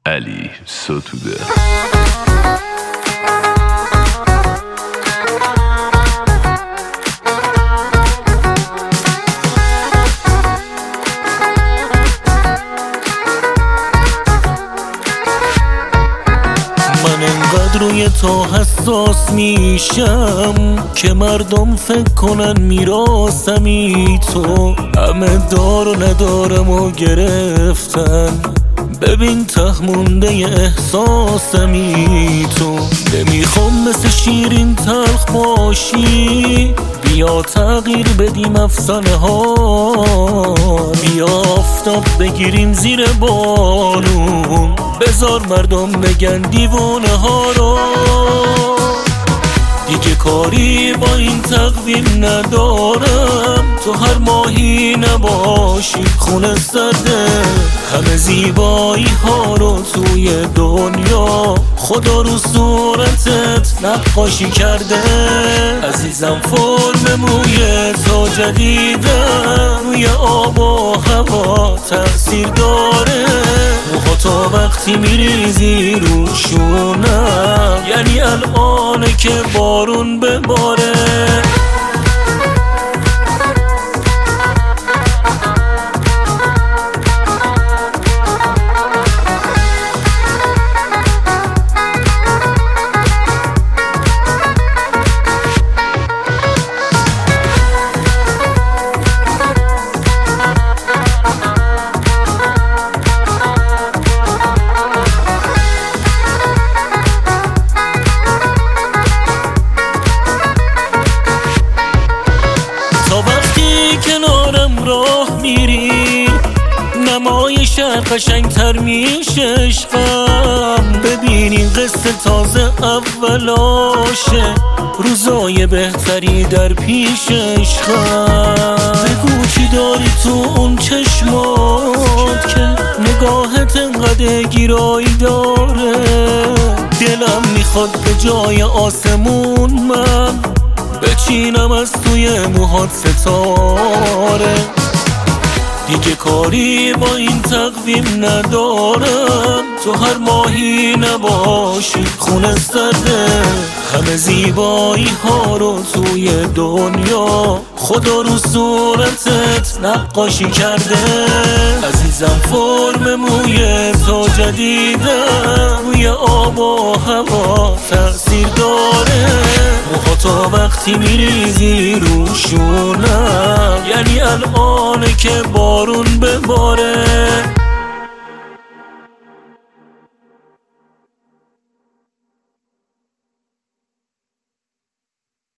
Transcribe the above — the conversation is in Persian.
علی ستوده. من انقدر روی تو حساس میشم که مردم فکر کنن میراسمی تو. همه دار و ندارم و گرفتن، ببین ته مونده احساسمی تو. نمیخوام مثل شیرین تلخ باشی، بیا تغییر بدیم افسانه ها. بیا آفتاب بگیریم زیر بارون، بذار مردم بگن دیوونه ها رو. دیگه کاری با این تقویم ندارم، تو هر ماهی نباشی خونه سرده. همه زیبایی ها رو توی دنیا خدا رو صورتت نقاشی کرده. عزیزم فرم موی تو جدیده، روی آب و هوا تأثیر داره. موها تا وقتی میریزی روشونم، یعنی الانه که بارون بباره. کنارم راه میری، نمای شهر قشنگتر میشه عشقم. ببین این قصه تازه اولاشه، روزای بهتری در پیش عشقم. بگو چی داری تو اون چشمات که نگاهت انقدر گیرایی داره. دلم میخواد به جای آسمون من بچینم از توی موهات ستاره. دیگه کاری با این تقویم ندارم، تو هر ماهی نباشی خونه سرده. همه زیبایی ها رو توی دنیا خدا رو صورتت نقاشی کرده. عزیزم فرم موی تو جدیده، روی آب و هوا تأثیر داره. موها تا وقتی میریزی روشونم، یعنی الانه که بارون بباره.